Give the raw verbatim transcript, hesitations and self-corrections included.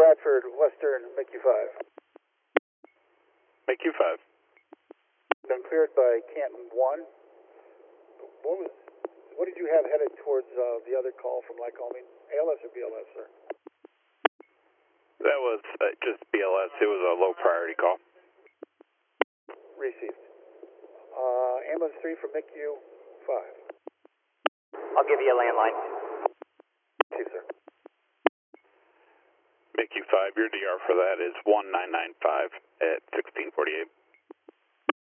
Stratford, Western, M I C U five. M I C U five. Been cleared by Canton one. What was, what did you have headed towards uh, the other call from Lycoming? A L S or B L S, sir? That was uh, just B L S. It was a low priority call. Received. Uh, ambulance three from M I C U five. I'll give you a landline. Two, sir. M I C U five, your D R for that is one nine nine five at sixteen forty-eight.